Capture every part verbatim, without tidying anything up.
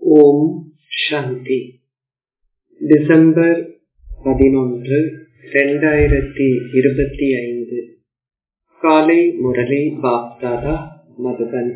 ஓம் சாந்தி. December பதினொன்று இரண்டாயிரத்தி இருபத்தி ஐந்து. காலை முரளி பாப்தாதா, மதுபன்.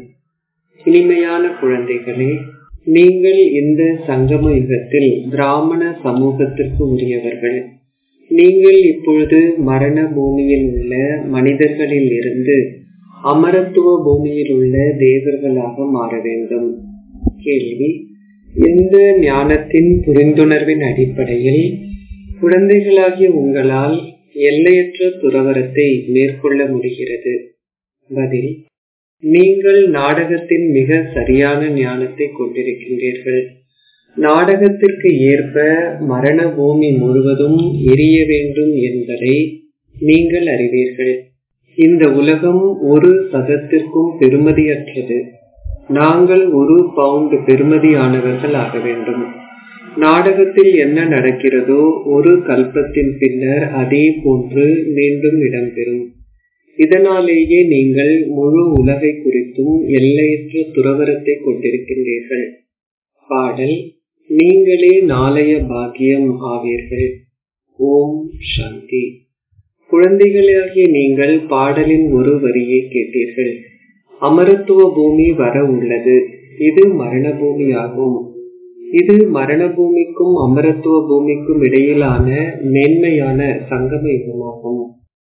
இனிமையான குழந்தைகளே, நீங்கள் இந்த சங்கம யுகத்தில் பிராமண சமூகத்திற்கு உரியவர்கள். நீங்கள் இப்பொழுது மரண பூமியில் உள்ள மனிதர்களில் இருந்து அமரத்துவ பூமியில் உள்ள தேவர்களாக மாற வேண்டும். கேள்வி: எந்த ஞானத்தின் புரிந்துணர்வின் அடிப்படையில் குழந்தைகளாகிய உங்களால் எல்லையற்ற துறவரத்தை மேற்கொள்ள முடிகிறது? பதில்: நீங்கள் நாடகத்தின் மிக சரியான ஞானத்தை கொண்டிருக்கின்றீர்கள். நாடகத்திற்கு ஏற்ப மரண பூமி முழுவதும் எரிய வேண்டும் என்பதை நீங்கள் அறிவீர்கள். இந்த உலகம் ஒரு சதத்திற்கும் பெறுமதியற்றது. நாங்கள் ஒரு பவுண்ட் பெறுமதியானவர்கள் ஆக வேண்டும். நாடகத்தில் என்ன நடக்கிறதோ ஒரு கல்பத்தின் பின்னர் அதே போன்று மீண்டும் இடம்பெறும். இதனாலேயே நீங்கள் முழு உலகை குறித்தும் எல்லையற்ற துறவரத்தை கொண்டிருக்கின்றீர்கள். பாடல்: நீங்களே நாளைய பாக்கியம் ஆவீர்கள். ஓம் சாந்தி. குழந்தைகளாகிய நீங்கள் பாடலின் ஒரு வரியை கேட்டீர்கள். அமரத்துவ பூமி வர உள்ளது. இது மரண பூமி ஆகும். இது மரண பூமிக்கும் அமரத்துவ பூமிக்கும் இடையிலான மேன்மையான சங்கம யுகமாகும்.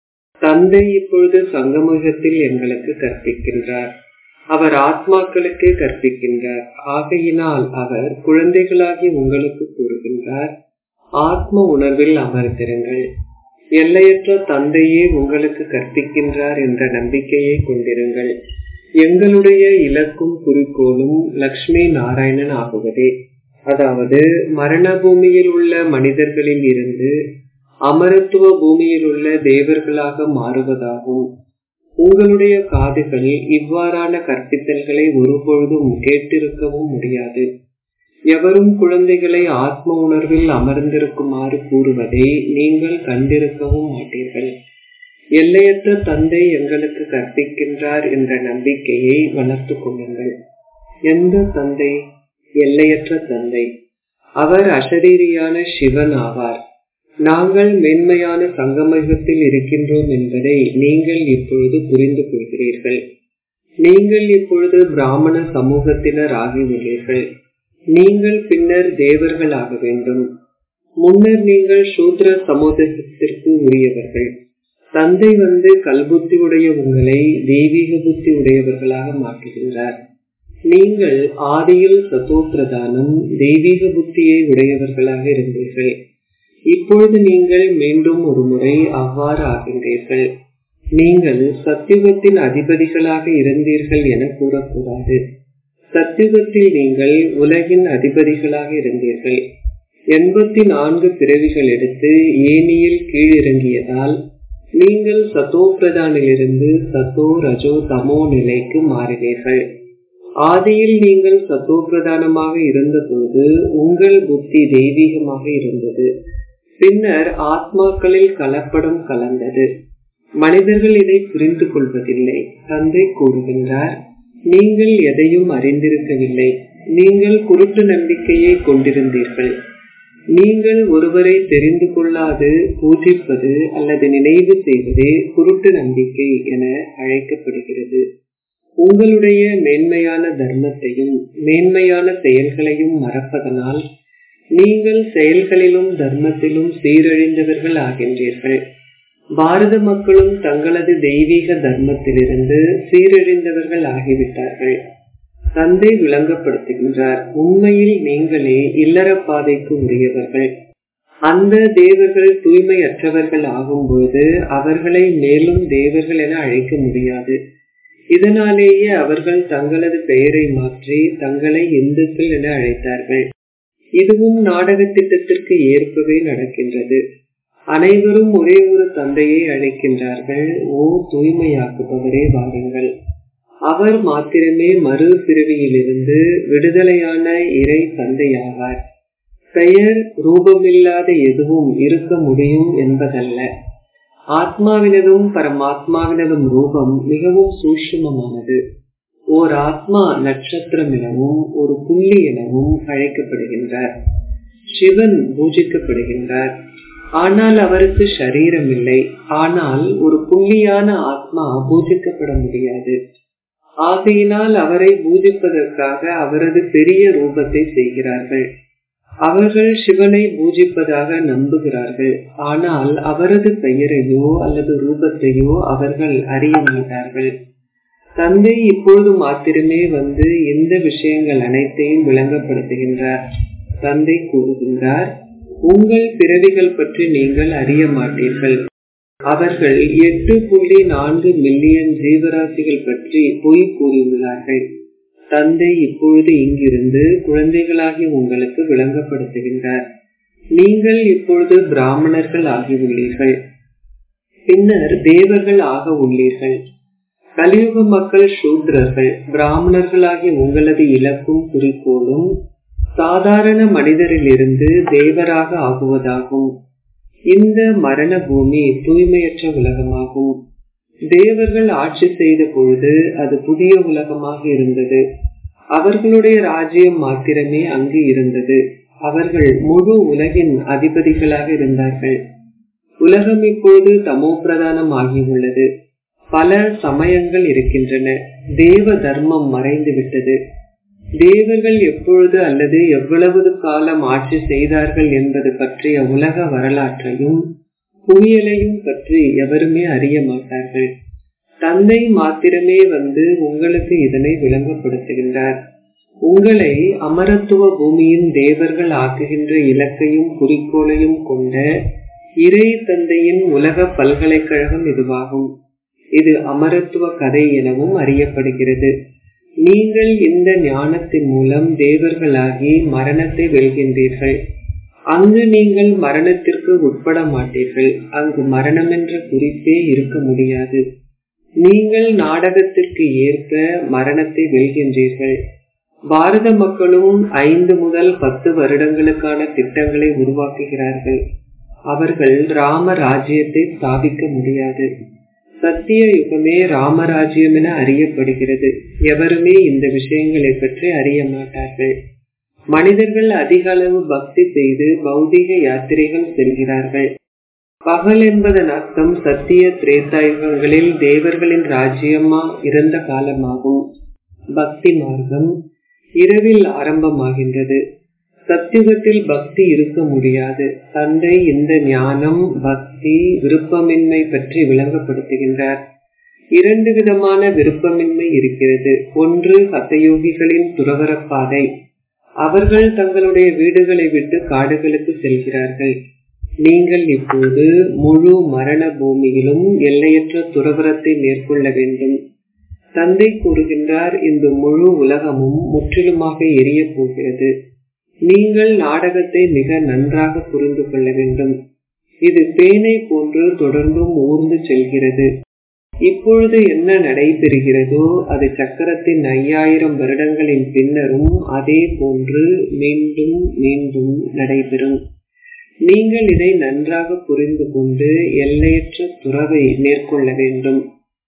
தந்தை இப்பொழுது சங்கம யுகத்தில் எங்களுக்கு கற்பிக்கின்றார். அவர் ஆத்மாக்களுக்கே கற்பிக்கின்றார். ஆகையினால் அவர் குழந்தைகளாகி உங்களுக்கு கூறுகின்றார், ஆத்ம உணர்வில் அமர்ந்திருங்கள். எல்லையற்ற தந்தையே உங்களுக்கு கற்பிக்கின்றார் என்ற நம்பிக்கையை கொண்டிருங்கள். எங்களுடைய இலக்கும் குறிக்கோளும் லக்ஷ்மி நாராயணன் ஆகுவதே, அதாவது மரண பூமியில் உள்ள மனிதர்களில் இருந்து அமரத்துவ பூமியில் உள்ள தேவர்களாக மாறுவதாகும். உங்களுடைய காதுகள் இவ்வாறான கற்பித்தல்களை ஒருபொழுதும் கேட்டிருக்கவும் முடியாது. எவரும் குழந்தைகளை ஆத்ம உணர்வில் அமர்ந்திருக்குமாறு கூறுவதை நீங்கள் கண்டிருக்கவும் மாட்டீர்கள். எல்லையற்ற தந்தை எங்களுக்கு கற்பிக்கின்றார் என்ற நம்பிக்கையை வளர்த்து கொள்ளுங்கள். எந்த தந்தை? எல்லையற்ற தந்தை. அவர் அசரீரியான சிவன் ஆவார். நாங்கள் மேன்மையான சங்கமயுகத்தில் இருக்கின்றோம் என்பதை நீங்கள் இப்பொழுது புரிந்து கொள்கிறீர்கள். நீங்கள் இப்பொழுது பிராமண சமூகத்தினர் ஆகியுள்ளீர்கள். நீங்கள் பின்னர் தேவர்கள் ஆக வேண்டும். முன்னர் நீங்கள் சூத்ர சமூகத்திற்கு உரியவர்கள். தந்தை வந்து கல்புத்தி உடைய உங்களை தெய்வீக புத்தி உடையவர்களாக மாற்றுகின்றார். நீங்கள் ஆதியில் சதோப்பிரதானம் தெய்வீக புத்தியை உடையவர்களாக இருந்தீர்கள். இப்பொழுது நீங்கள் மீண்டும் ஒரு முறை அவ்வாறு ஆகின்றீர்கள். நீங்கள் சத்தியுகத்தின் அதிபதிகளாக இருந்தீர்கள் என கூறக்கூடாது. சத்தியுகத்தில் நீங்கள் உலகின் அதிபதிகளாக இருந்தீர்கள். எண்பத்தி நான்கு பிறவிகள் எடுத்து ஏனியில் கீழிறங்கியதால் நீங்கள் சத்தோ பிரதானிலிருந்து சத்தோ ரஜோ தமோ நிலைக்கு மாறினீர்கள். ஆதியில் நீங்கள் சத்தோ பிரதானமாக இருந்த பொழுது உங்கள் புத்தி தெய்வீகமாக இருந்தது. பின்னர் ஆத்மாக்களில் கலப்படம் கலந்தது. மனிதர்கள் இதை புரிந்து கொள்வதில்லை. தந்தை கூறுகின்றார், நீங்கள் எதையும் அறிந்திருக்கவில்லை. நீங்கள் குருட்டு நம்பிக்கையை கொண்டிருந்தீர்கள். நீங்கள் ஒருவரை தெரிந்து கொள்ளாது பூஜிப்பது அல்லது நினைவு செய்வதே குருட்டு நம்பிக்கை என அழைக்கப்படுகிறது. உங்களுடைய மேன்மையான தர்மத்தையும் மேன்மையான செயல்களையும் மறப்பதனால் நீங்கள் செயல்களிலும் தர்மத்திலும் சீரழிந்தவர்கள் ஆகின்றீர்கள். பாரத மக்களும் தங்களது தெய்வீக தர்மத்திலிருந்து சீரழிந்தவர்கள் ஆகிவிட்டார்கள். தந்தை விளங்கப்படுத்துகின்றார், உண்மையில் நீங்களே இல்லற பாதைக்கு உரியவர்கள். அந்த தேவர்கள் தூய்மையற்றவர்கள் ஆகும்போது அவர்களை மேலும் தேவர்கள் என அழைக்க முடியாது. இதனாலேயே அவர்கள் தங்களது பெயரை மாற்றி தங்களை இந்துக்கள் என அழைத்தார்கள். இதுவும் நாடக திட்டத்திற்கு ஏற்பவே நடக்கின்றது. அனைவரும் ஒரே ஒரு தந்தையை அழைக்கின்றார்கள். ஓ தூய்மையாக்குபவரே வாருங்கள். அவர் மாத்திரமே மறு பிறவியிலிருந்து விடுதலையான இறை தந்தையாவார். பெயர் ரூபமில்லாத எதுவும் இருக்க முடியும் என்பதல்ல. ஆத்மாவினதும் பரமாத்மாவினதும் ரூபம் மிகவும் சூட்சுமமானது. ஓர் ஆத்மா நட்சத்திரம் எனவும் ஒரு புள்ளி எனவும் அழைக்கப்படுகின்றார். சிவன் பூஜிக்கப்படுகின்றார். ஆனால் அவருக்கு சரீரம் இல்லை. ஆனால் ஒரு புள்ளியான ஆத்மா பூஜிக்கப்பட முடியாது. ஆகையினால் அவரை பூஜிப்பதற்காக அவரது பெரிய ரூபத்தை செய்கிறார்கள். அவர்கள் சிவனை பூஜிப்பதாக நம்புகிறார்கள். ஆனால் அவரது பெயரையோ அல்லது ரூபத்தையோ அவர்கள் அறிய மாட்டார்கள். தந்தை இப்பொழுது மாத்திரமே வந்து இந்த விஷயங்கள் அனைத்தையும் விளங்கப்படுத்துகின்றார். தந்தை கூறுகின்றார், உங்கள் பிறவிகள் பற்றி நீங்கள் அறிய மாட்டீர்கள். அவர்கள் எட்டு புள்ளி நான்கு மில்லியன் ஜீவராசிகள் பற்றி பொய் கூறியுள்ளார்கள். தந்தை இப்பொழுது இங்கிருந்து குழந்தைகளாகி உங்களுக்கு விளங்கப்படுத்துகின்றார். நீங்கள் இப்பொழுது பிராமணர்கள் ஆகியுள்ளீர்கள், பின்னர் தேவர்கள் ஆக உள்ளீர்கள். கலியுக மக்கள் சூத்ரர்கள். பிராமணர்களாகி உங்களது இலக்கும் குறிக்கோளும் சாதாரண மனிதரிலிருந்து தேவராக ஆகுவதாகும். இந்த மரண பூமி தூய்மையற்ற உலகமாகும். தேவர்கள் ஆட்சி செய்த பொழுது அது புதிய உலகமாக இருந்தது. அவர்களுடைய ராஜ்யம் மாத்திரமே அங்கு இருந்தது. அவர்கள் முழு உலகின் அதிபதிகளாக இருந்தார்கள். உலகம் இப்பொழுது தமோ பிரதானம் ஆகியுள்ளது. பல சமயங்கள் இருக்கின்றன. தேவ தர்மம் மறைந்து விட்டது. தேவர்கள் எப்பொழுது அல்லது எவ்வளவு காலம் ஆட்சி செய்தார்கள் என்பது பற்றிய உலக வரலாற்றையும் புவியலையும் பற்றி எவருமே அறிய மாட்டார்கள். தந்தை மாத்திரமே வந்து உங்களுக்கு இதனை விளங்கப்படுத்துகின்றார். உங்களை அமரத்துவ பூமியின் தேவர்கள் ஆக்குகின்ற இலக்கையும் குறிக்கோளையும் கொண்ட இறை தந்தையின் உலக பல்கலைக்கழகம் இதுவாகும். இது அமரத்துவ கதை எனவும் அறியப்படுகிறது. நீங்கள் இந்த ஞானத்தின் மூலம் தேவர்களாகி மரணத்தை வெல்கின்றீர்கள். அங்கு நீங்கள் மரணத்திற்கு உட்பட மாட்டீர்கள். அங்கு மரணம் என்ற குறிப்பே இருக்க முடியாது. நீங்கள் நாடகத்திற்கு ஏற்ப மரணத்தை வெல்கின்றீர்கள். பாரத மக்களும் ஐந்து முதல் பத்து வருடங்களுக்கான திட்டங்களை உருவாக்குகிறார்கள். அவர்கள் ராம ராஜ்யத்தை ஸ்தாபிக்க முடியாது. சத்திய யுகமே ராமராஜ்யம் என அறியப்படுகிறது. எவருமே இந்த விஷயங்களை பற்றி அறிய மாட்டார்கள். மனிதர்கள் அதிக அளவு பக்தி செய்து பௌதிக யாத்திரைகள் செல்கிறார்கள். பகல் என்பதன் அர்த்தம் சத்திய திரேதாயுகங்களில் தேவர்களின் ராஜ்யமா இருந்த காலமாகும். பக்தி மார்க்கம் இரவில் ஆரம்பமாகின்றது. சத்தியுகத்தில் பக்தி இருக்க முடியாது. தந்தை இந்த ஞானம், பக்தி, விருப்பமின்மை பற்றி விளங்கப்படுத்துகின்றார். இரண்டு விதமான விருப்பமின்மை இருக்கிறது. ஒன்று சத்தயோகிகளின் துறவரப்பாதை. அவர்கள் தங்களுடைய வீடுகளை விட்டு காடுகளுக்கு செல்கிறார்கள். நீங்கள் இப்போது முழு மரண பூமியிலும் எல்லையற்ற துறவரத்தை மேற்கொள்ள வேண்டும். தந்தை கூறுகின்றார், இந்த முழு உலகமும் முற்றிலுமாக எரிய போகிறது. நீங்கள் நாடகத்தை மிக நன்றாக புரிந்து கொள்ள வேண்டும். இது பேனை போன்று தொடர்ந்தும் ஊர்ந்து செல்கிறது. இப்பொழுது என்ன நடைபெறுகிறதோ அது சக்கரத்தின் ஐயாயிரம் வருடங்களின் பின்னரும் அதே போன்று மீண்டும் மீண்டும் நடைபெறும். நீங்கள் இதை நன்றாக புரிந்து கொண்டு எல்லையற்ற துறவை மேற்கொள்ள வேண்டும்.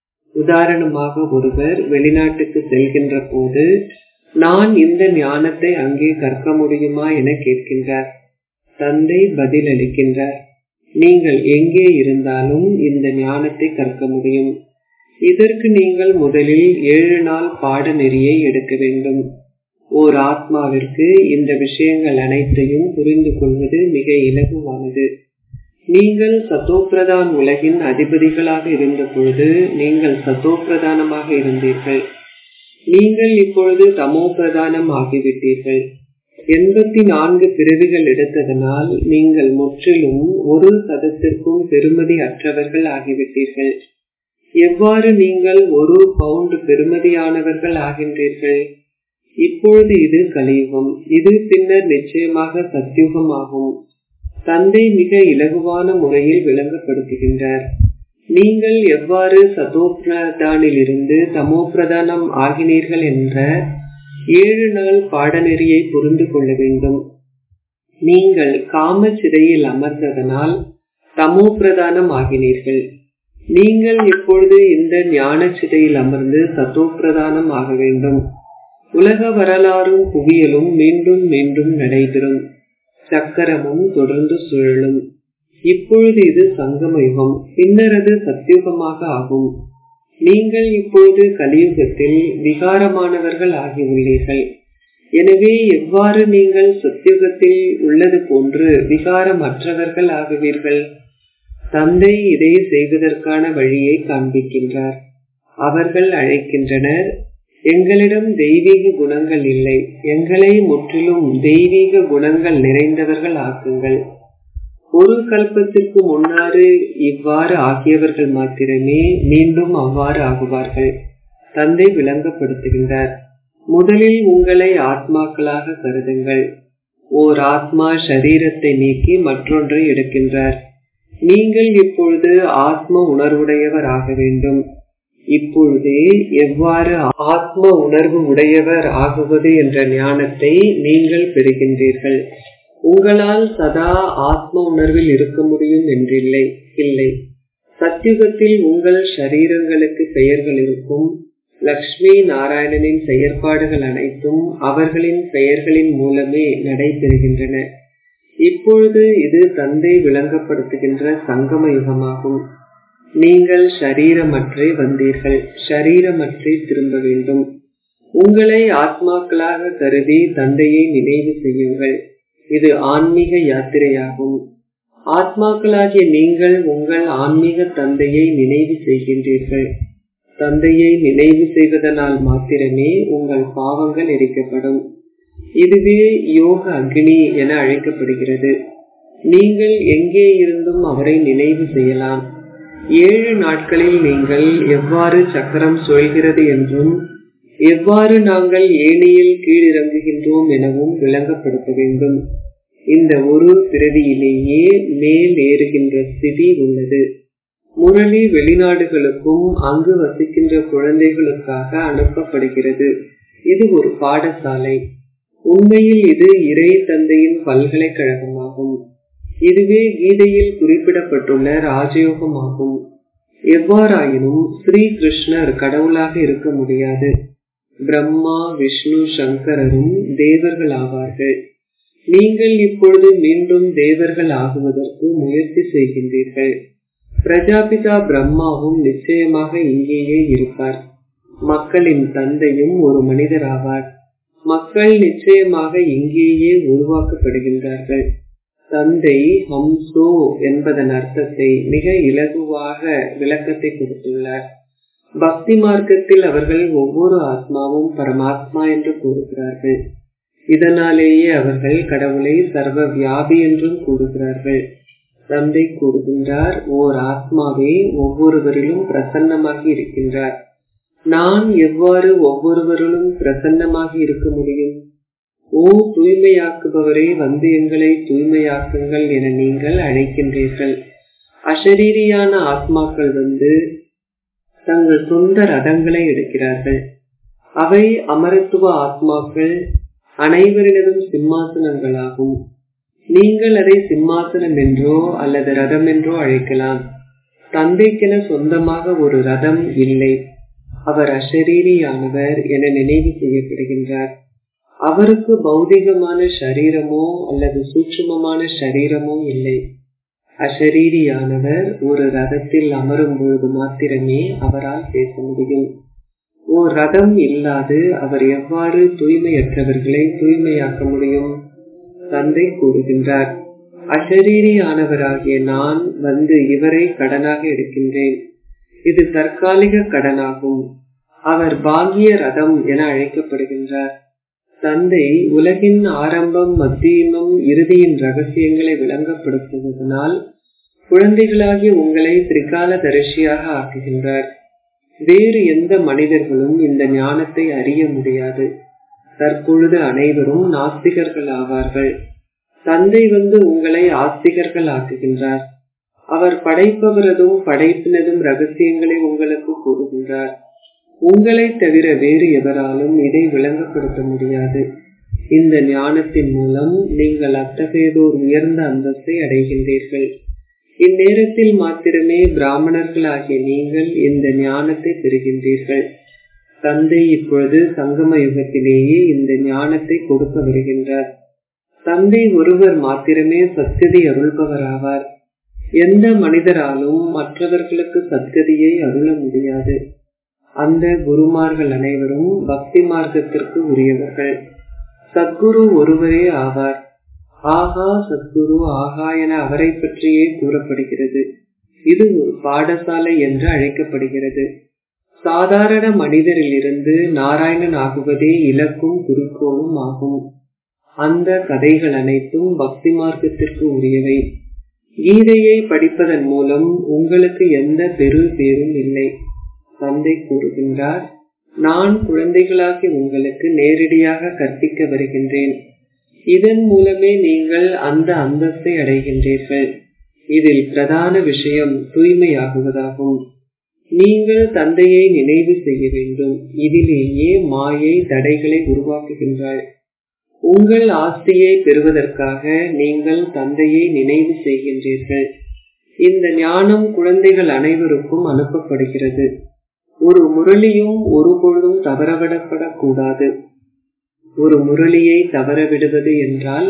உதாரணமாக, ஒருவர் வெளிநாட்டுக்கு செல்கின்ற போது நான் இந்த ஞானத்தை அங்கே கற்க முடியுமா என கேட்கின்றார். தந்தை பதில் அளிக்கின்றார், நீங்கள் எங்கே இருந்தாலும் இந்த ஞானத்தை கற்க முடியும். இதற்கு நீங்கள் முதலில் ஏழு நாள் பாடநெறியை எடுக்க வேண்டும். ஓர் ஆத்மாவிற்கு இந்த விஷயங்கள் அனைத்தையும் புரிந்து கொள்வது மிக இலகுவானது. நீங்கள் சத்தோப்பிரதான் உலகின் அதிபதிகளாக இருந்த பொழுது நீங்கள் சத்தோப்பிரதானமாக இருந்தீர்கள். நீங்கள் இப்பொழுது தமோ பிரதானம் ஆகிவிட்டீர்கள். எண்பத்தி நான்கு பிறவிகள் எடுத்ததனால் நீங்கள் முற்றிலும் ஒரு சதத்திற்கும் பெருமதி அற்றவர்கள் ஆகிவிட்டீர்கள். எவ்வாறு நீங்கள் ஒரு பவுண்ட் பெருமதியானவர்கள் ஆகின்றீர்கள்? இப்பொழுது இது கலியுகம். இது பின்னர் நிச்சயமாக சத்யுகம் ஆகும். தந்தை மிக இலகுவான முறையில் விளங்கப்படுத்துகின்றார். நீங்கள் எவ்வாறு சதோப்பிரதானில் இருந்து தமோ பிரதானம் ஆகினீர்கள் என்ற ஏழு நாள் பாடநெறியை புரிந்து கொள்ள வேண்டும். நீங்கள் காம சிறையில் அமர்ந்ததனால் தமோ பிரதானம் ஆகினீர்கள். நீங்கள் இப்பொழுது இந்த ஞான சிதையில் அமர்ந்து சத்தோப்பிரதானம் ஆக வேண்டும். உலக வரலாறும் புவியலும் மீண்டும் மீண்டும் நடைபெறும். சக்கரமும் தொடர்ந்து சுழலும். இப்பொழுது இது சங்கம யுகம், பின்னர் அது சத்தியுகமாக ஆகும். நீங்கள் இப்பொழுது கலியுகத்தில் விகாரமானவர்கள் ஆகியுள்ளீர்கள். எனவே எவ்வாறு நீங்கள் சத்தியுகத்தில் உள்ளது போன்று விகாரமற்றவர்கள் ஆகுவீர்கள்? தந்தை இதை செய்வதற்கான வழியை காண்பிக்கின்றார். அவர்கள் அழைக்கின்றனர், எங்களிடம் தெய்வீக குணங்கள் இல்லை, எங்களை முற்றிலும் தெய்வீக குணங்கள் நிறைந்தவர்கள் ஆக்குங்கள். ஒரு கல்பத்திற்கு முன்னாறு இவ்வாறு ஆகியவர்கள் மாத்திரமே மீண்டும் அவ்வாறு ஆகுவார்கள். தந்தை விளங்கப்படுத்துகின்றார், முதலில் உங்களை ஆத்மாக்களாக கருதுங்கள். ஓர் ஆத்மா சரீரத்தை நீக்கி மற்றொன்றை எடுக்கின்றார். நீங்கள் இப்பொழுது ஆத்ம உணர்வுடையவர் ஆக வேண்டும். இப்பொழுதே எவ்வாறு ஆத்ம உணர்வு உடையவர் ஆகுவது என்ற ஞானத்தை நீங்கள் பெறுகின்றீர்கள். உங்களால் சதா ஆத்ம உணர்வில் இருக்க முடியும் என்றில்லை. இல்லை, சத்யுகத்தில் உங்கள் ஷரீரங்களுக்கு பெயர்கள் இருக்கும். லக்ஷ்மி நாராயணனின் செயற்பாடுகள் அனைத்தும் அவர்களின் பெயர்களின் மூலமே நடைபெறுகின்றன. இப்பொழுது இது தந்தை விளங்கப்படுத்துகின்ற சங்கம யுகமாகும். நீங்கள் ஷரீரமற்றே வந்தீர்கள், ஷரீரமற்றே திரும்ப வேண்டும். உங்களை ஆத்மாக்களாக கருதி தந்தையை நினைவு செய்யுங்கள். இது ஆன்மீக யாத்திரையாகும். ஆத்மாக்களாகிய நீங்கள் உங்கள் ஆன்மீக தந்தையை நினைவு செய்கின்றீர்கள். தந்தையை நினைவு செய்வதனால் மாத்திரமே உங்கள் பாவங்கள் எரிக்கப்படும். இதுவே யோக அக்னி என அழைக்கப்படுகிறது. நீங்கள் எங்கே இருந்தும் அவரை நினைவு செய்யலாம். ஏழு நாட்களில் நீங்கள் எவ்வாறு சக்கரம் சுழல்கிறது என்றும் எவ்வாறு நாங்கள் ஏணியில் கீழிறங்குகின்றோம் எனவும் விளங்கப்படுத்த வேண்டும். இந்த ஒரு பிறவியிலேயே மேல் ஏறுகின்ற ஸ்திதி உள்ளது. முரளி வெளிநாடுகளுக்கும் அங்கு வசிக்கின்ற குழந்தைகளுக்காக அனுப்பப்படுகிறது. இது ஒரு பாடசாலை. உண்மையில் இது இறை தந்தையின் பல்கலைக்கழகமாகும். இதுவே கீதையில் குறிப்பிடப்பட்டுள்ள ராஜயோகமாகும். எவ்வாறாயினும் ஸ்ரீ கிருஷ்ணர் கடவுளாக இருக்க முடியாது. பிரம்மா, விஷ்ணு, சங்கரரும் தேவர்கள் ஆவார்கள். நீங்கள் இப்பொழுது மீண்டும் தேவர்கள் ஆகுவதற்கு முயற்சி செய்கின்றீர்கள். பிரஜாபிதா பிரம்மாவும் நிச்சயமாக இங்கேயே இருப்பார். மக்களின் தந்தையும் ஒரு மனிதர் ஆவார். மக்கள் நிச்சயமாக இங்கேயே உருவாக்கப்படுகின்றார்கள். தந்தை ஹம்சோ என்பதன் அர்த்தத்தை மிக இலகுவாக விளக்கத்தை கொடுத்துள்ளார். பக்தி மார்க்கத்தில் அவர்கள் ஒவ்வொரு ஆத்மாவும் பரமாத்மா என்று கூறுகிறார்கள். இதனாலேயே அவர்கள் கடவுளை சர்வ வியாபி என்றும் கூறுகிறார்கள். தந்தை கூறுகின்றார், ஓர் ஆத்மாவே ஒவ்வொருவரிலும் பிரசன்னமாகி இருக்கின்றார். நான் எவ்வாறு ஒவ்வொருவரிலும் பிரசன்னமாகி இருக்க முடியும்? ஓ தூய்மையாக்குபவரே, வந்து எங்களை தூய்மையாக்குங்கள் என நீங்கள் அழைக்கின்றீர்கள். அஷரீரியான ஆத்மாக்கள் வந்து தங்கள் சொந்த ரதங்களை எடுக்கிறார்கள். அவை அமரத்துவ ஆத்மாக்கள் அனைவரினதும் சிம்மாசனங்களாகும். நீங்கள் அதை சிம்மாசனம் என்றோ அல்லது ரதம் என்றோ அழைக்கலாம். தந்தைக்கென சொந்தமாக ஒரு ரதம் இல்லை. அவர் அஷரீரியானவர் என நினைவு செய்யப்படுகின்றார். அவருக்கு பௌதிகமான ஷரீரமோ அல்லது சூட்சுமமான ஷரீரமோ இல்லை. அஷரீரியானவர் ஒரு ரதத்தில் அமரும் பொழுது மாத்திரமே அவரால் பேச முடியும். ஓர் ரதம் இல்லாது அவர் எவ்வாறு தூய்மையற்றவர்களை தூய்மையாக்க முடியும்? தந்தை கூறுகின்றார், அஷரீரியானவராகிய நான் வந்து இவரை கடனாக எடுக்கின்றேன். இது தற்காலிக கடனாகும். அவர் பாகிய ரதம் என அழைக்கப்படுகின்றார். தந்தை உலகின் ஆரம்பம், மத்தியமும் இறுதியின் ரகசியங்களை விளங்கப்படுத்துவதனால் குழந்தைகளாகிய உங்களை திரிகால தரிசியாக ஆக்குகின்றார். வேறு எந்த மனிதர்களும் இந்த ஞானத்தை அறிய முடியாது. தற்பொழுது அனைவரும் நாஸ்திகர்கள் ஆவார்கள். தந்தை வந்து உங்களை ஆஸ்திகர்கள் ஆக்குகின்றார். அவர் படைப்பவரதும் படைப்பினதும் ரகசியங்களை உங்களுக்கு கூறுகின்றார். உங்களை தவிர வேறு எவராலும் இதை விளங்கப்படுத்த முடியாது. இந்த ஞானத்தின் மூலம் நீங்கள் அத்தகையதோர் உயர்ந்த அந்தஸ்தை அடைகின்றீர்கள். இந்நேரத்தில் மாத்திரமே பிராமணர்களாகிய நீங்கள் இந்த ஞானத்தை பெறுகின்றீர்கள். தந்தை இப்பொழுது சங்கம யுகத்திலேயே இந்த ஞானத்தை கொடுக்க வருகின்றார். தந்தை ஒருவர் மாத்திரமே சத்கதி அருள்பவராவார். எந்த மனிதராலும் மற்றவர்களுக்கு சத்கதியை அருள முடியாது. அந்த குருமார்கள் அனைவரும் பக்தி மார்க்கத்திற்கு உரியவர்கள். சத்குரு ஒருவரே ஆவார். ஆகா சத்குரு ஆகா என அவரை பற்றியே கூறப்படுகிறது. இது ஒரு பாடசாலை என்று அழைக்கப்படுகிறது. சாதாரண மனிதரில் இருந்து நாராயணன் ஆகுவதே இலக்கும் குறிக்கோளும் ஆகும். அந்த கதைகள் அனைத்தும் பக்தி மார்க்கத்திற்கு உரியவை. கீதையை படிப்பதன் மூலம் உங்களுக்கு எந்த பெரு பேரும் இல்லை. தந்தை கூறுகின்றார், நான் குழந்தைகளாகி உங்களுக்கு நேரடியாக கற்பிக்க வருகின்றேன். இதன் மூலமே நீங்கள் அந்த அந்தஸ்தை அடைகின்றீர்கள். இதில் பிரதான விஷயம் தூய்மையாகுவதாகும். நீங்கள் தந்தையை நினைவு செய்ய வேண்டும். இதிலேயே மாயை தடைகளை உருவாக்குகின்றாள். உங்கள் ஆஸ்தியை பெறுவதற்காக நீங்கள் தந்தையை நினைவு செய்கின்றீர்கள். இந்த ஞானம் குழந்தைகள் அனைவருக்கும் அனுப்பப்படுகிறது. ஒரு முரளியும் ஒரு பொழுதும் தவறவிடப்படக்கூடாது. ஒரு முரளியை தவறவிடுவது என்றால்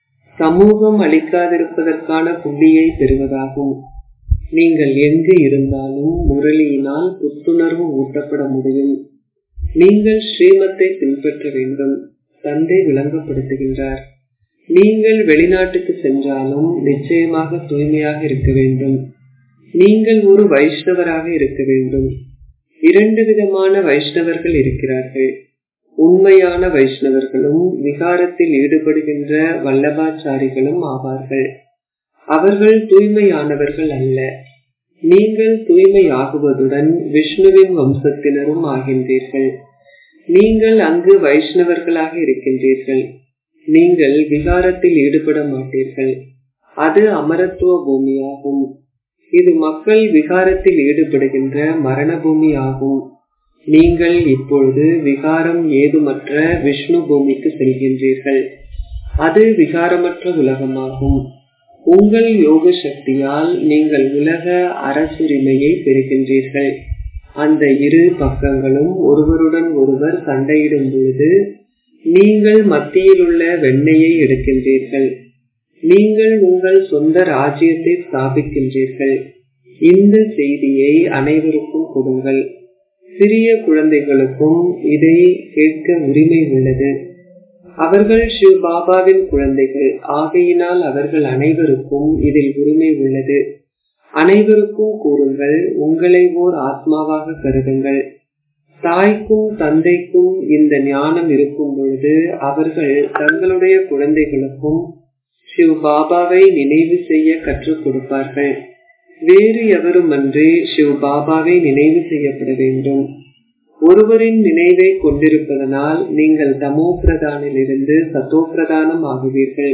சமூகம் அளிக்காதிருப்பதற்கான புள்ளியை பெறுவதாகும். நீங்கள் எங்கு இருந்தாலும் முரளியினால் புத்துணர்வு ஊட்டப்பட முடியும். நீங்கள் ஸ்ரீமத்தை பின்பற்ற வேண்டும். தந்தை விளங்கப்படுத்துகின்றார். நீங்கள் வெளிநாட்டுக்கு சென்றாலும் நிச்சயமாக தூய்மையாக இருக்க வேண்டும். நீங்கள் ஒரு வைஷ்ணவராக இருக்க வேண்டும். இரண்டு விதமான வைஷ்ணவர்கள் இருக்கிறார்கள். உண்மையான வைஷ்ணவர்களும் விகாரத்தில் ஈடுபடுகின்ற வல்லபாச்சாரிகளும் ஆவார்கள். அவர்கள் தூய்மையானவர்கள் அல்ல. நீங்கள் தூய்மையாகுவதுடன் விஷ்ணுவின் வம்சத்தினரும் ஆகின்றீர்கள். நீங்கள் அங்கு வைஷ்ணவர்களாக இருக்கின்றீர்கள். நீங்கள் விகாரத்தில் ஈடுபட மாட்டீர்கள். அது அமரத்துவ பூமியாகும். இது மக்கள் விகாரத்தில் ஈடுபடுகின்ற மரண பூமி ஆகும். நீங்கள் இப்பொழுது விகாரம் ஏதுமற்ற விஷ்ணு பூமிக்கு செல்கின்றீர்கள். அது விகாரமற்ற உலகமாகும். உங்கள் யோக சக்தியால் நீங்கள் உலக அரசுரிமையை பெறுகின்றீர்கள். அந்த இரு பக்கங்களும் ஒருவருடன் ஒருவர் சண்டையிடும் பொழுது நீங்கள் மத்தியில் உள்ள வெண்ணெயை எடுக்கின்றீர்கள். நீங்கள் உங்கள் சொந்த ராஜ்யத்தை ஸ்தாபிக்கின்றீர்கள். இந்த செய்தியை அனைவருக்கும் கொடுங்கள். சிறிய குழந்தைகளுக்கும் இதை கேட்க உரிமை உள்ளது. அவர்கள் சிவ பாபாவின் குழந்தைகள் ஆகையினால் அவர்கள் அனைவருக்கும் இதில் உரிமை உள்ளது. அனைவருக்கும் கூறுங்கள், உங்களை ஓர் ஆத்மாவாக கருதுங்கள். தாய்க்கும் தந்தைக்கும் இந்த ஞானம் இருக்கும் பொழுது அவர்கள் தங்களுடைய குழந்தைகளுக்கும் சிவ பாபாவை நினைவு செய்ய கற்றுக் கொடுப்பார்கள். வேறு எவருமன்றி சிவ பாபாவை நினைவு செய்யப்பட வேண்டும். ஒருவரின் நினைவை கொண்டிருப்பதனால் நீங்கள் தமோ பிரதானில் இருந்து சத்தோ பிரதானம் ஆகுவீர்கள்.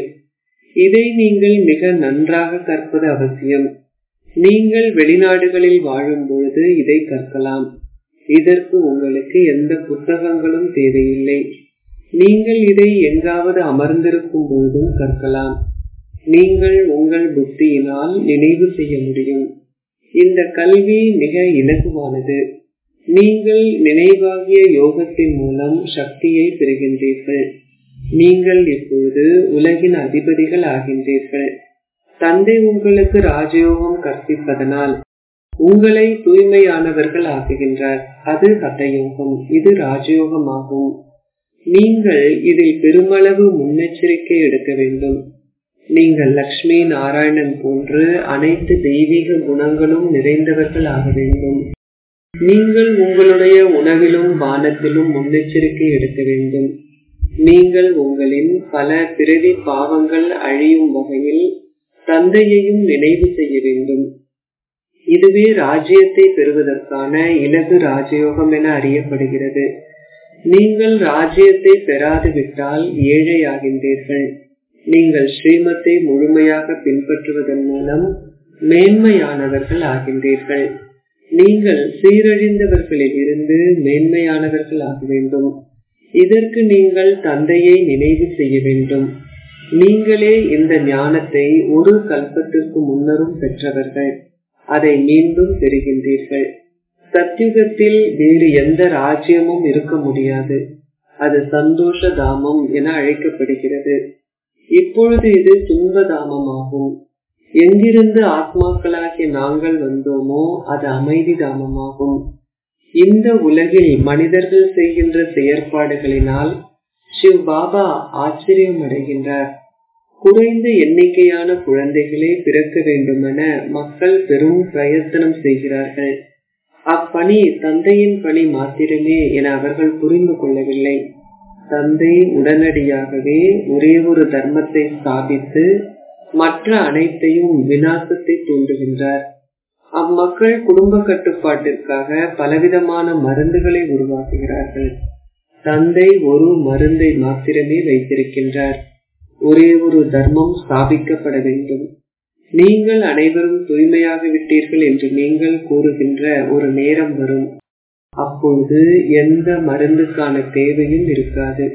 இதை நீங்கள் மிக நன்றாக கற்பது அவசியம். நீங்கள் வெளிநாடுகளில் வாழும் பொழுது இதை கற்கலாம். இதற்கு உங்களுக்கு எந்த புத்தகங்களும் தேவையில்லை. நீங்கள் இதை எங்காவது அமர்ந்திருக்கும் பொழுதும் கற்கலாம். நீங்கள் உங்கள் புத்தியினால் நினைவு செய்ய முடியும். இந்த கல்வி மிக இலகுவானது. நீங்கள் நினைவாகிய யோகத்தின் மூலம் சக்தியை பெறுகின்றீர்கள். நீங்கள் இப்பொழுது உலகின் அதிபதிகள் ஆகின்றீர்கள். தந்தை உங்களுக்கு ராஜயோகம் கற்பிப்பதனால் உங்களை தூய்மையானவர்கள் ஆக்குகின்றார். அது ஹதயோகம், இது ராஜயோகம் ஆகும். நீங்கள் இதில் பெருமளவு முன்னெச்சரிக்கை எடுக்க வேண்டும். நீங்கள் லக்ஷ்மி நாராயணன் போன்று அனைத்து தெய்வீக குணங்களும் நிறைந்தவர்கள் ஆக வேண்டும். நீங்கள் உங்களுடைய உணவிலும் பானத்திலும் முன்னெச்சரிக்கை எடுக்க வேண்டும். நீங்கள் உங்களின் பல பிறவி பாவங்கள் அழியும் வகையில் தந்தையையும் நினைவு செய்ய வேண்டும். இதுவே ராஜ்யத்தை பெறுவதற்கான இலகு ராஜயோகம் என அறியப்படுகிறது. நீங்கள் ராஜ்யத்தை பெறாது விட்டால் ஏழையாகின்றீர்கள். நீங்கள் ஸ்ரீமத்தை முழுமையாக பின்பற்றுவதன் மூலம் மேன்மையானவர்கள் ஆகின்றீர்கள். நீங்கள் சீரழிந்தவர்களில் இருந்து மேன்மையானவர்கள் ஆக வேண்டும். இதற்கு நீங்கள் தந்தையை நினைவு செய்ய வேண்டும். நீங்களே இந்த ஞானத்தை ஒரு கல்பத்திற்கு முன்னரும் பெற்றவர்கள். அதை மீண்டும் பெறுகின்றீர்கள். சத்யுகத்தில் வேறு எந்த ராஜ்யமும் இருக்க முடியாது. அது சந்தோஷ தாமம் என அழைக்கப்படுகிறது. இப்பொழுது இது துன்பதாமமாகும். எங்கிருந்து ஆத்மாக்களாகிய நாங்கள் வந்தோமோ அது அமைதி தாமமாகும். இந்த உலகில் மனிதர்கள் செய்கின்ற செயற்பாடுகளினால் சிவ் பாபா ஆச்சரியம் அடைகின்றார். குறைந்த எண்ணிக்கையான குழந்தைகளே பிறக்க வேண்டுமென மக்கள் பெரும் பிரயத்தனம் செய்கிறார்கள். அப்பணி தந்தையின் பணி மாத்திரமே என அவர்கள் புரிந்து கொள்ளவில்லை. தந்தை உடனடியாகவே ஒரே ஒரு தர்மத்தை ஸ்தாபித்து மற்ற அனைத்தையும் விநாசத்தை தூண்டுகின்றார். அம்மக்கள் குடும்ப கட்டுப்பாட்டிற்காக பலவிதமான மருந்துகளை உருவாக்குகிறார்கள். தந்தை ஒரு மருந்தை மாத்திரமே வைத்திருக்கின்றார். ஒரே ஒரு தர்மம் ஸ்தாபிக்கப்பட வேண்டும். நீங்கள் அனைவரும் தூய்மையாக விட்டீர்கள் என்று நீங்கள் கூறுகின்ற ஒரு நேரம் வரும். அப்பொழுது எந்த மருந்துக்கான தேவையும் இருக்காது.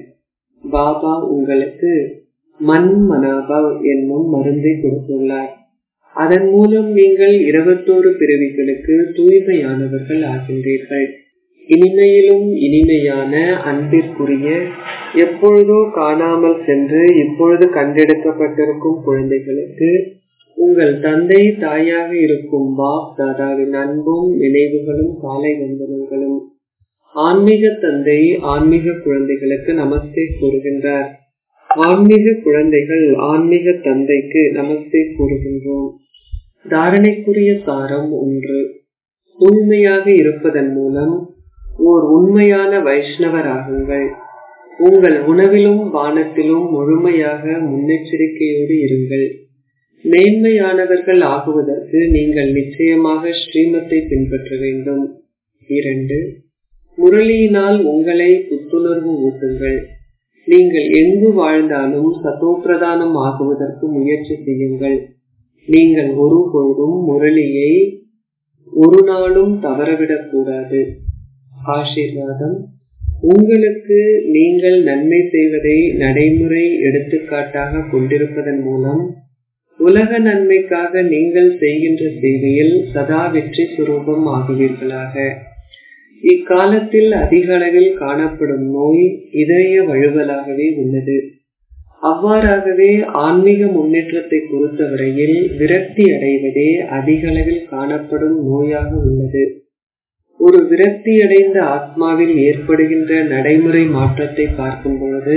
பாபா உங்களுக்கு மன் மனாபவ் என்னும் மருந்தை கொடுத்துள்ளார். அதன் மூலம் நீங்கள் இருபத்தோரு பிறவிகளுக்கு தூய்மையானவர்கள் ஆகின்றீர்கள். இனிமையிலும் இனிமையான அன்பிற்குரிய எப்பொழுதோ காணாமல் சென்று இப்பொழுது கண்டெடுக்கப்பட்டிருக்கும் குழந்தைகளுக்கு உங்கள் தந்தை தாயாக இருக்கும் பாப் தாதாவின் அன்பும் நினைவுகளும் காலை வந்தனங்களும். ஆன்மீக தந்தை ஆன்மீக குழந்தைகளுக்கு நமஸ்தே கூறுகின்றார். ஆன்மீக குழந்தைகள் ஆன்மீக தந்தைக்கு நமஸ்தே கூறுகின்றோம். தாரணைக்குரிய சாரம் ஒன்று. தூய்மையாக இருப்பதன் மூலம் ஓர் உண்மையான வைஷ்ணவராகுங்கள். உங்கள் உணவிலும் பானத்திலும் முழுமையாக முன்னெச்சரிக்கையோடு இருங்கள். மேன்மையானவர்கள் ஆகுவதற்கு நீங்கள் நிச்சயமாக ஸ்ரீமத்தை பின்பற்ற வேண்டும். இரண்டு. முரளியினால் உங்களை புத்துணர்வு ஊட்டுங்கள். நீங்கள் எங்கு வாழ்ந்தாலும் சதோப்பிரதானம் ஆகுவதற்கு முயற்சி செய்யுங்கள். நீங்கள் ஒருபொழுதும் முரளியை ஒரு நாளும் தவறவிடக் கூடாது. ஆசீர்வாதம். உங்களுக்கு நீங்கள் நன்மை செய்வதை நடைமுறை எடுத்துக்காட்டாக கொண்டிருப்பதன் மூலம் உலக நன்மைக்காக நீங்கள் செய்கின்ற சேவையில் சதா வெற்றி சுரூபம் ஆகுவீர்களாக. இக்காலத்தில் அதிக அளவில் காணப்படும் நோய் இதய வழுவலாகவே உள்ளது. அவ்வாறாகவே ஆன்மீக முன்னேற்றத்தை பொறுத்தவரையில் விரக்தி அடைவதே அதிக அளவில் காணப்படும் நோயாக உள்ளது. ஒரு விரக்தி அடைந்த ஆத்மாவில் ஏற்படுகின்ற நடைமுறை மாற்றத்தை பார்க்கும் பொழுது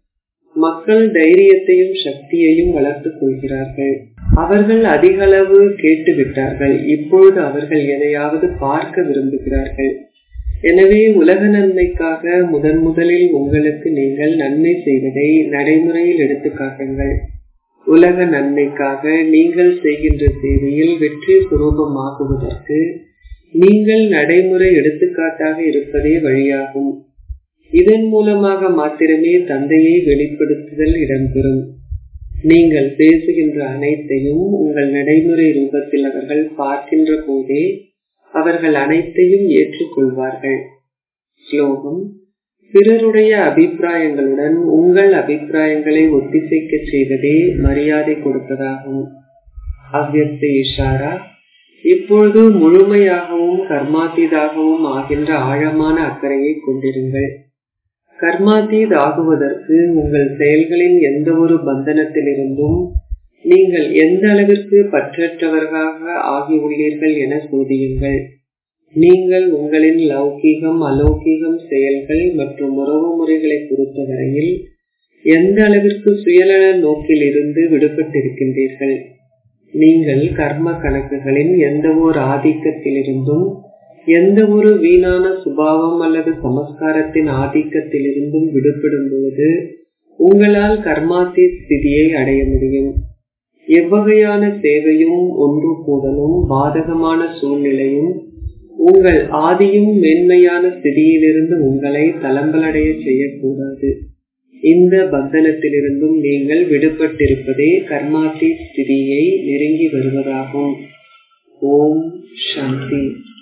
மக்கள் தைரியத்தையும் சக்தியையும் வளர்த்துக் கொள்கிறார்கள். அவர்கள் அதிக அளவு கேட்டுவிட்டார்கள். இப்பொழுது அவர்கள் எதையாவது பார்க்க விரும்புகிறார்கள். எனவே உலக நன்மைக்காக முதன் முதலில் உங்களுக்கு நீங்கள் நன்மை செய்வதை நடைமுறையில் எடுத்து காட்டுங்கள். உலக நன்மைக்காக நீங்கள் செய்கின்ற சேவையில் வெற்றி சுரூபமாகுவதற்கு நீங்கள் நடைமுறை எடுத்துக்காட்டாக இருப்பதே வழியாகும். இதன் மூலமாக மாத்திரமே தந்தையை வெளிப்படுத்துதல் இடம்பெறும். நீங்கள் பேசுகின்ற அனைத்தையும் உங்கள் நடைமுறை ரூபத்தில் அவர்கள் பார்க்கின்ற போதே அவர்கள் அனைத்தையும் ஏற்றுக்கொள்வார்கள். ஸ்லோகம். பிறருடைய அபிப்பிராயங்களுடன் உங்கள் அபிப்பிராயங்களை ஒத்திசைக்க செய்வதே மரியாதை கொடுப்பதாகும். அவ்யக்த இஷாரா. இப்பொழுது முழுமையாகவும் கர்மாத்தீதாகவும் ஆகின்ற ஆழமான அக்கறையை கொண்டிருங்கள். கர்மாத்தீத் ஆகுவதற்கு உங்கள் செயல்களின் எந்த ஒரு பந்தனத்திலிருந்தும் நீங்கள் எந்த அளவிற்கு பற்றற்றவர்களாக ஆகியுள்ளீர்கள் என சோதியுங்கள். நீங்கள் உங்களின் லௌகீகம் அலௌகீகம் செயல்கள் மற்றும் உறவு முறைகளை பொறுத்தவரையில் எந்த அளவிற்கு சுயநல நோக்கில் இருந்து விடுபட்டிருக்கின்றீர்கள். நீங்கள் கர்ம கணக்குகளின் எந்த ஒரு ஆதிக்கத்திலிருந்தும் எந்த ஒரு வீணான சுபாவம் அல்லது சமஸ்காரத்தின் ஆதிக்கத்திலிருந்தும் விடுபடும் பொழுது உங்களால் கர்மாத்தி ஸ்திதியை அடைய முடியும். எவ்வகையான சேவையும் ஒன்று கூடலும் பாதகமான சூழ்நிலையும் உங்கள் ஆதியும் மேன்மையான ஸ்திதியிலிருந்து உங்களை தளம்பலடைய செய்யக்கூடாது. இந்த பந்தனத்திலிருந்தும் நீங்கள் விடுபட்டிருப்பதே கர்மாத்தி ஸ்திதியை நெருங்கி வருவதாகும். ஓம் சாந்தி.